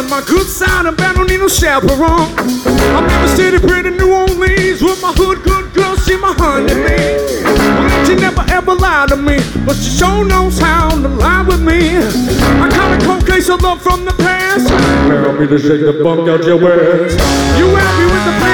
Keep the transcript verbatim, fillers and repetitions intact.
on my good side and bad, don't need no chaperone. I'm in the city, pretty New Orleans, with my hood good girl, she my honey bee. Well, she never ever lied to me, but she sure knows how to lie with me. I got a cold case of love from the past. Allow me to shake the funk out your ass. You happy with the